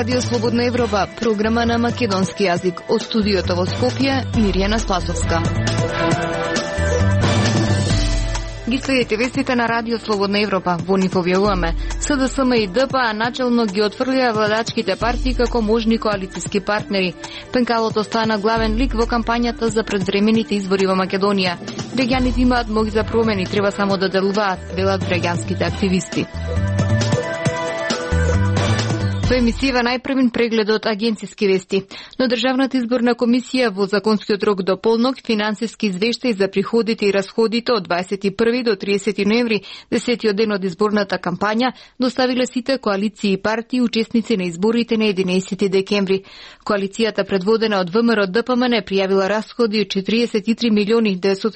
Радио Слободна Европа, програма на македонски јазик. Од студиото во Скопје, Мирјана Спасовска. Ги следите вестите на Радио Слободна Европа. Во нив објавуваме: СДСМ и ДПА начелно ги отфрлија владачките партии како можни коалициски партнери. Пенкалото стана главен лик во кампањата за предвремените избори во Македонија. Граѓаните имаат моќ за промени, треба само да делуваат, велат граѓанските активисти. Во емисија најпрвен преглед од агенциски вести. Но Државната изборна комисија во законскиот рок до полнок финансиски извештај за приходите и расходите од 21 до 30 ноември, 10-тиот ден од изборната кампања, доставиле сите коалиции и партии учесници на изборите на 11 декември. Коалицијата предводена од ВМРО ДПМН пријавила расходи од 43 милиони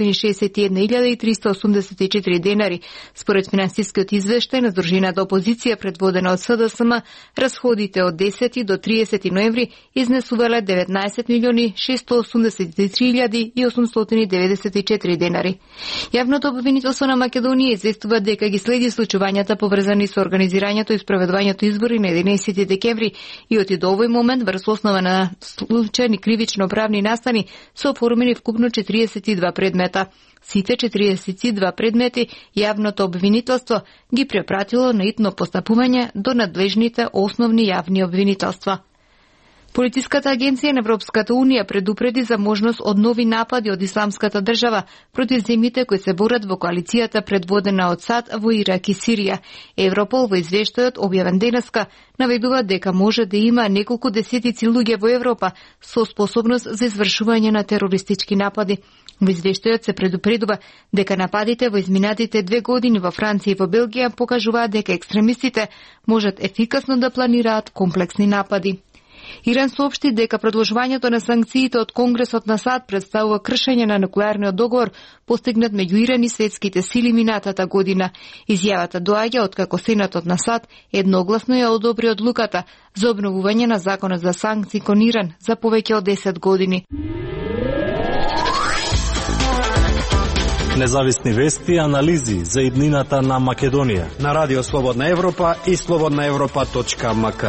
961.384 денари. Според финансискиот извештај на Здружената опозиција предводена од СДСМ, расходите од 10 до 30 ноември изнесувале 19 милиони 683.894 денари. Јавното обвинителство на Македонија известува дека ги следи случувањата поврзани со организирањето и спроведувањето избори на 11 декември и од до овој момент врз основа на случајни кривично-правни настани се оформени вкупно 42 предмета. Сите 42 предмети јавното обвинителство ги препратило на итно постапување до надлежните основни јавни обвинителства. Полициската агенција на Европската Унија предупреди за можност од нови напади од Исламската држава против земјите кои се борат во коалицијата предводена од САД во Ирак и Сирија. Европол во извештајот објавен денеска наведува дека може да има неколку десетици луѓе во Европа со способност за извршување на терористички напади. Во извештајот се предупредува дека нападите во изминатите 2 години во Франција и во Белгија покажуваат дека екстремистите можат ефикасно да планираат комплексни напади. Иран соопшти дека продолжувањето на санкциите од Конгресот на САД представува кршење на нуклеарниот договор постигнат меѓу Иран и светските сили минатата година. Изјавата доаѓа откако Сенатот на САД едногласно ја одобри одлуката за обновување на законот за санкции кон Иран за повеќе од 10 години. Независни вести и анализи за иднината на Македонија на Радио Слободна Европа и slobodnaevropa.mk.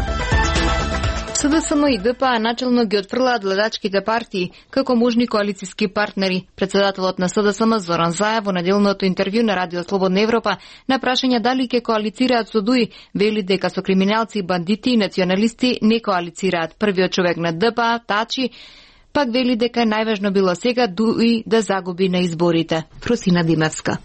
СДСМ и ДПА начелно ги отфрлаат владачките партии како можни коалициски партнери. Председателот на СДСМ Зоран Заев во неделното интервју на Радио Слободна Европа на прашање дали ќе коалицираат со ДУИ, вели дека со криминалци, бандити и националисти не коалицираат. Првиот човек на ДПА, Тачи, пак вели дека најважно било сега ДУИ да загуби на изборите. Фросина Димевска.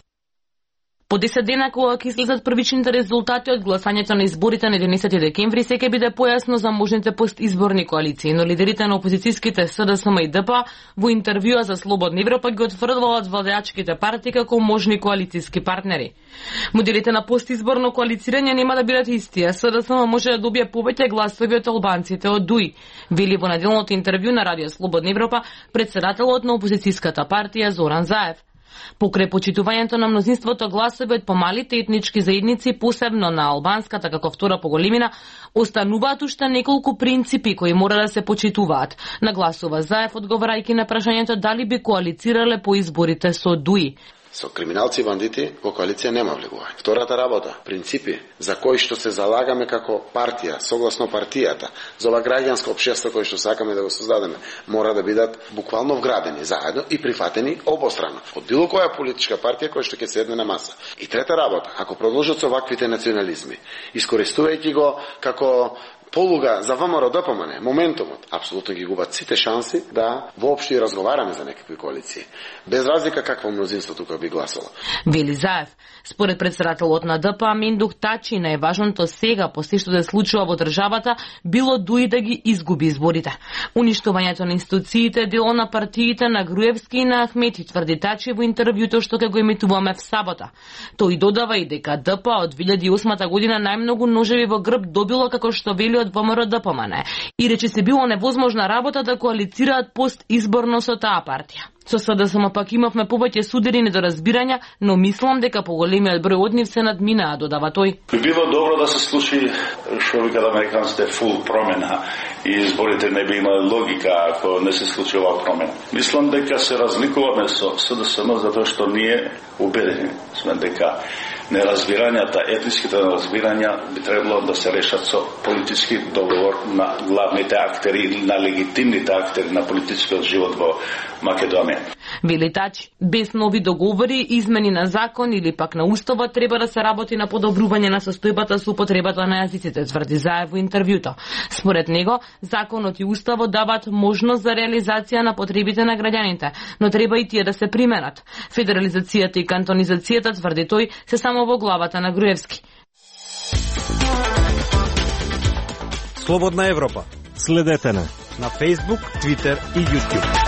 По 10 дена кога ќе излезат првичните резултати од гласањето на изборите на 11 декември, се ќе биде појасно за можните постизборни коалиции, но лидерите на опозицијските СДСМ и ДПА во интервјуа за Слободна Европа ги отврдуваат владачките партии како можни коалициски партнери. Моделите на постизборно коалицирање нема да бидат исти. СДСМ може да добие повеќе гласови од албанците од ДУИ, вели во неделното интервју на Радио Слободна Европа председателот на опозицијската партија Зоран Заев. Покрај почитувањето на мнозинството гласови од помалите етнички заедници, посебно на албанската како втора по големина, остануваат уште неколку принципи кои мора да се почитуваат. Нагласува Заев одговарајќи на прашањето дали би коалицирале по изборите со ДУИ. Со криминалци и бандити во коалиција нема влегување. Втората работа, принципи за кои што се залагаме како партија, согласно партијата, за ова граѓанско општество кој што сакаме да го создадеме, мора да бидат буквално вградени заедно и прифатени обострано од било која политичка партија која што ќе седне на маса. И трета работа, ако продолжат со ваквите национализми, искористувајќи го како полуга за ВМРО ДПМН, моментумот, апсолутно ги губат сите шанси да воопшто и разговараме за некакви коалиции. Без разлика какво мнозинство тука би гласало. Вели Заев. Според председателот на ДПА Мендух Тачи, најважното сега, по се што се случува во државата, било ДУИ да ги изгуби изборите. Уништувањето на институциите, дело на партиите на Груевски и на Ахмети, тврди Тачи во интервјуто што ќе го емитуваме в сабота. Тој додава и дека ДПА од 2008 година најмногу ножеви во грб добило како што вели од ВМРО ДПМН и рече се било невозможна работа да коалицираат постизборно со таа партија. Со СДСМ пак имавме повеќе судени недоразбирања, но мислам дека поголемиот број од нив се надминаа, додава тој. Би било добро да се случи што викаат американците фул промена и изборите не би имали логика ако не се случи оваа промена. Мислам дека се разликуваме со СДСМ затоа што ние убедени сме дека неразбирањата, етниските неразбирања би требало да се решат со политички договор на главните актери или на легитимните актери на политичкиот живот во Македонија. Вели Тачи, без нови договори, измени на закон или пак на уставот треба да се работи на подобрување на состојбата со употребата на јазиците, тврди Заев во интервјуто. Според него, законот и уставот даваат можност за реализација на потребите на граѓаните, но треба и тие да се применат. Федерализацијата и кантонизацијата, тврди тој, се само во главата на Груевски. Слободна Европа. Следете на Facebook, Twitter и YouTube.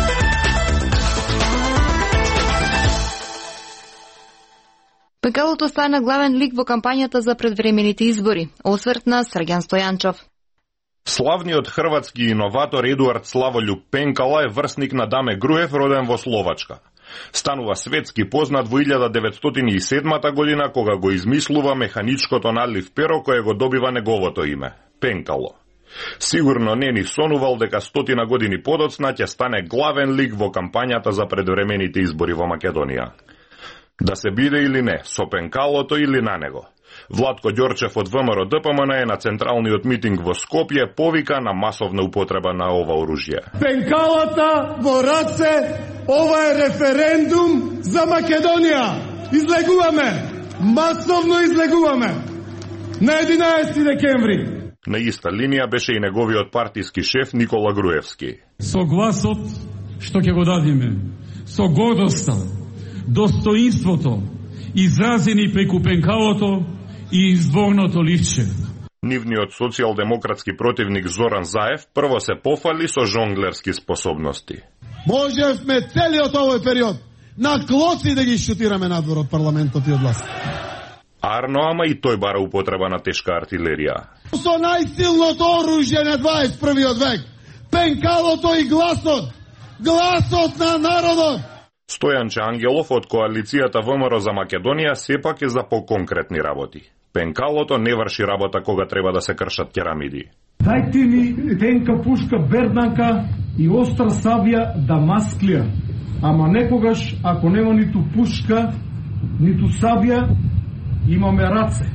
Пенкалото стана главен лик во кампањата за предвремените избори. Осврт на Срѓан Стојанчов. Славниот хрватски иноватор Едуард Славолјуб Пенкала е врсник на Даме Груев, роден во Словачка. Станува светски познат во 1907 година, кога го измислува механичкото надлив перо кое го добива неговото име – Пенкало. Сигурно не ни сонувал дека 100 години подоцна ќе стане главен лик во кампањата за предвремените избори во Македонија. Да се биде или не, со Пенкалото или на него. Владко Ѓорчев од ВМРО ДПМН е на централниот митинг во Скопје повика на масовна употреба на ова оружје. Пенкалата во раце, ова е референдум за Македонија. Излегуваме, масовно излегуваме на 11 декември. На иста линија беше и неговиот партиски шеф Никола Груевски. Со гласот што ќе го дадиме, со гордоста, достоинството, изразени преку Пенкалото и изборното ливче. Нивниот социјалдемократски противник Зоран Заев прво се пофали со жонглерски способности. Можевме целиот овој период на клоци да ги шутираме надвор од парламентот и од власт. Арно, ама и тој бара употреба на тешка артилерија. Со најсилното оружје на 21. век, Пенкалото и гласот, гласот на народот. Стојанче Ангелов од коалицијата ВМРО за Македонија сепак е за поконкретни работи. Пенкалото не врши работа кога треба да се кршат керамиди. Дајте ми тенка пушка берданка и остра сабја да масклија. Ама некогаш, ако нема ниту пушка, ниту сабја, имаме раце.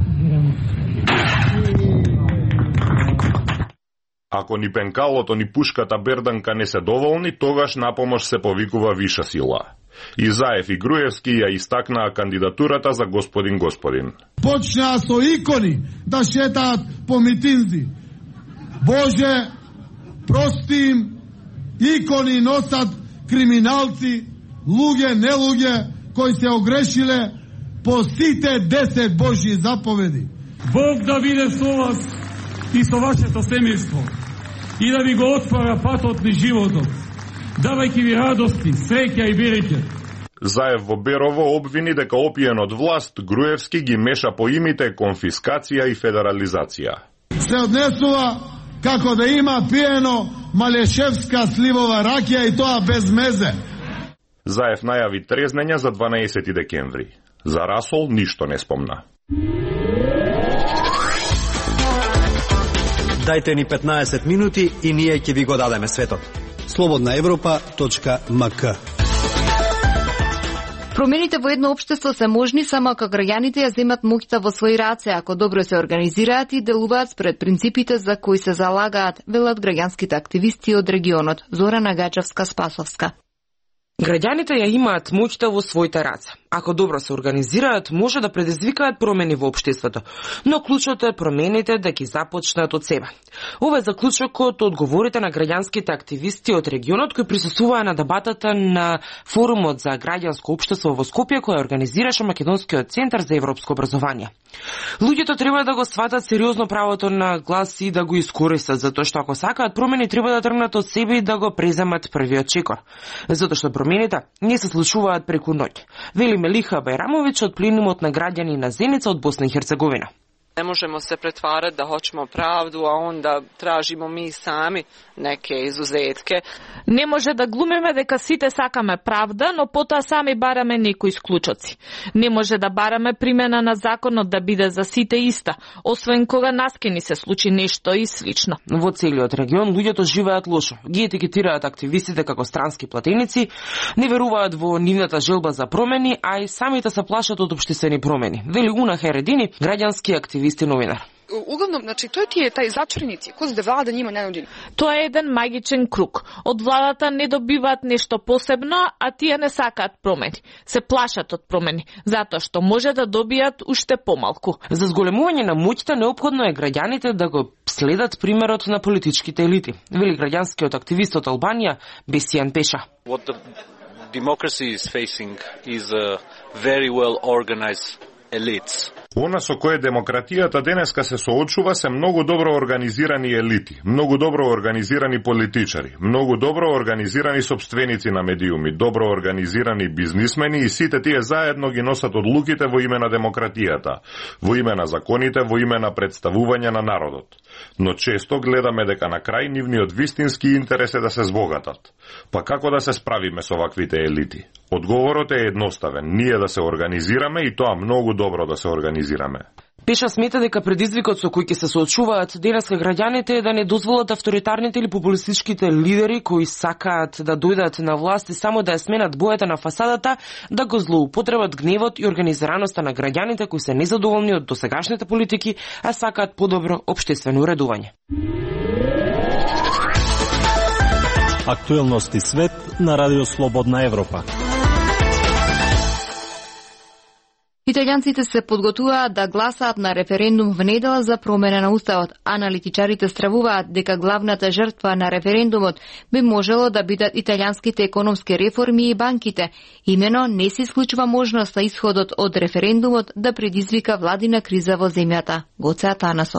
Ако ни Пенкалото, ни пушката берданка не се доволни, тогаш на помош се повикува виша сила. И Заев и Груевски ја истакнаа кандидатурата за господин. Почнаа со икони да шетаат по митинзи. Боже, прости им, икони носат криминалци, луѓе, нелуѓе, кои се огрешиле по сите 10 Божји заповеди. Бог да биде со вас и со вашето семејство и да ви го отвара патот ни животот, давајќи ви радости, среќа и береќе. Заев во Берово обвини дека опиен од власт, Груевски ги меша поимите конфискација и федерализација. Се однесува како да има пиено малешевска сливова ракија и тоа без мезе. Заев најави трезнење за 12 декември. За Расол ништо не спомна. Дајте ни 15 минути и ние ќе ви го дадеме светот. slobodnaevropa.mk. Промените во едно општество се можни само ако граѓаните ја земат моќта во своји раце, ако добро се организираат и делуваат според принципите за кои се залагаат, велат граѓанските активисти од регионот. Зорана Гаджевска-Спасовска. Граѓаните ја имаат моќта во своите раце. Ако добро се организираат, може да предизвикаат промени во општеството, но клучот е промените да ги започнат од себе. Ова е заклучокот од говорите на граѓанските активисти од регионот кои присуствуваа на дебатата на форумот за граѓанско општество во Скопје кој организираше Македонскиот центар за европско образование. Луѓето треба да го сватат сериозно правото на глас и да го искористат, затоа што ако сакаат промени треба да тргнат од себе и да го преземат првиот чекор. Затоа што промените не се случуваат преку ноќ. Вели Мелиха Бајрамовиќ од пленумот на граѓани на Зеница од Босна и Херцеговина. Ne možemo se pretvarati da hoćemo pravdu, a onda tražimo mi sami neke izuzetke. Не може да глумиме дека сите сакаме правда, но потоа сами бараме некои исклучоци. Не може да бараме примена на законот да биде за сите иста, освен кога нас ке ни се случи нешто и слично. Во целиот регион луѓето живеат лошо. Ги етикетираат активистите како странски платеници, не веруваат во нивната желба за промени, а и самите се плашат од општествени промени. Вели Уна Хередини, граѓански активист и новинар. Uglavnom, znači, to je taj začarani ciklus da vlada njima ne nudi. Тоа е еден магичен круг. Од владата не добиваат нешто посебно, а тие не сакаат промени. Се плашат од промени, затоа што може да добијат уште помалку. За зголемување на моќта неопходно е граѓаните да го следат примерот на политичките елити. Вели граѓанскиот активист од Албанија Бесијан Пеша. What the democracy is facing is a very well organized elites. Она со кое демократијата денеска се соочува се многу добро организирани елити, многу добро организирани политичари, многу добро организирани собственици на медиуми, добро организирани бизнисмени и сите тие заедно ги носат одлуките во име на демократијата, во име на законите, во име на представување на народот. Но често гледаме дека на крај нивниот вистински интерес е да се збогатат. Па како да се справиме со ваквите елити? Одговорот е едноставен, ние да се организираме и тоа многу добро да се организираме. Пеша смета дека предизвикот со кој ќе се соочуваат денеска граѓаните е да не дозволат авторитарните или популистичките лидери кои сакаат да дојдат на власт и само да ја сменат бојата на фасадата, да го злоупотребат гневот и организираноста на граѓаните кои се незадоволни од досегашните политики, а сакаат подобро општествено уредување. Актуелности свет на Радио Слободна Европа. Италијанците се подготвуваат да гласаат на референдум во недела за промена на уставот. Аналитичарите стравуваат дека главната жртва на референдумот би можело да бидат италијанските економски реформи и банките. Имено не се исклучува можноста исходот од референдумот да предизвика владина криза во земјата. Гоце Атанасов.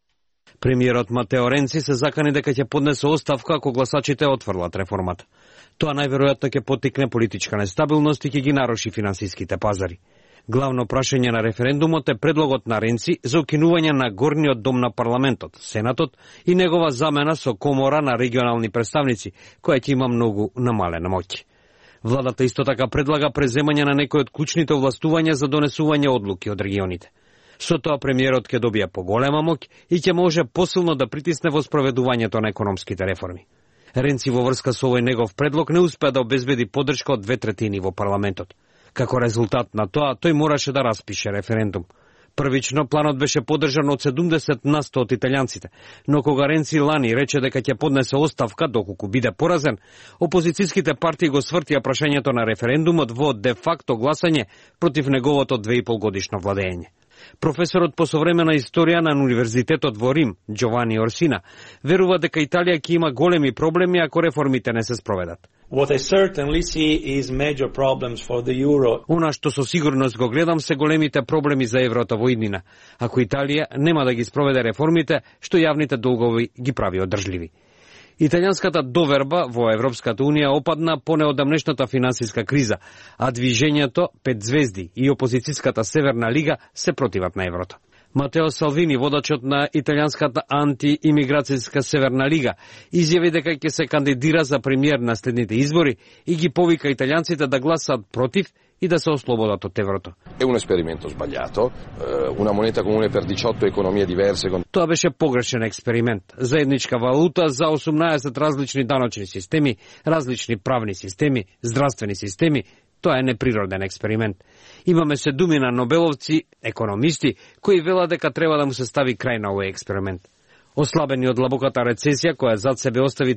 Премиерот Матео Ренци се закани дека ќе поднесе оставка ако гласачите отфрлат реформата. Тоа најверојатно ќе поттикне политичка нестабилност и ќе ги наруши финансиските пазари. Главно прашање на референдумот е предлогот на Ренци за укинување на горниот дом на парламентот, Сенатот и негова замена со комора на регионални представници, која ќе има многу намалена моќ. Владата исто така предлага преземање на некои од клучните овластувања за донесување одлуки од регионите. Со тоа премиерот ќе добија поголема моќ и ќе може посилно да притисне во спроведувањето на економските реформи. Ренци во врска со овој негов предлог не успеа да обезбеди поддршка од 2/3 во парламентот. Како резултат на тоа, тој мораше да распише референдум. Првично планот беше поддржан од 70% од италијанците, но кога Ренци лани рече дека ќе поднесе оставка доколку биде поразен, опозицијските партии го свртија прашањето на референдумот во де факто гласање против неговото 2,5 годишно владење. Професорот по современа историја на Универзитетот во Рим, Джовани Орсина, верува дека Италија ќе има големи проблеми ако реформите не се спроведат. What I certainly see is major problems for the euro. Она што со сигурност го гледам се големите проблеми за еврото во иднина, ако Италија нема да ги спроведе реформите што јавните долгови ги прави одржливи. Италијанската доверба во Европската Унија опадна по неодамнешната финансиска криза, а движењето 5 звезди и опозицијската Северна лига се противат на еврото. Матео Салвини, водачот на италијанската антиимиграцијска Северна лига, изјави дека ќе се кандидира за премиер на следните избори и ги повика италијанците да гласаат против и да се ослободат од еврото. È un esperimento sbagliato, una moneta comune per 18 economie diverse. Тоа беше погрешен експеримент. Заедничка валута за 18 различни даночни системи, различни правни системи, здравствени системи. Тоа е неприроден експеримент. Имаме седуми на нобеловци, економисти, кои велат дека треба да му се стави крај на овој експеримент. Ослабени од длабоката рецесија, која зад себе остави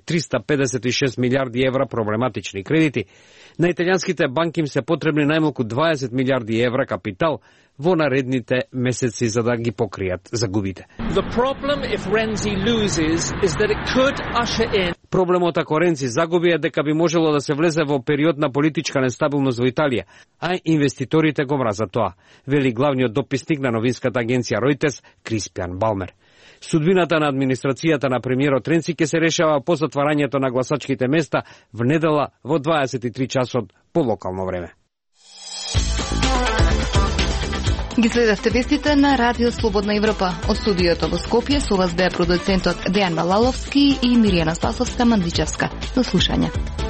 356 милиарди евра проблематични кредити, на италијанските банки им се потребни најмалку 20 милиарди евра капитал во наредните месеци за да ги покријат загубите. Проблемот ако Ренци загуби е дека би можело да се влезе во период на политичка нестабилност во Италија, а инвеститорите го мразат тоа, вели главниот дописник на новинската агенција Reuters Криспиан Балмер. Судбината на администрацијата на премиерот Ренци ќе се решава по затварањето на гласачките места в недела во 23 часот по локално време. Ги следевте вестите на Радио Слободна Европа. Од студиото во Скопје со вас беа продуцентот Дејан Малаловски и Миријана Спасовска-Мандичевска. До слушање.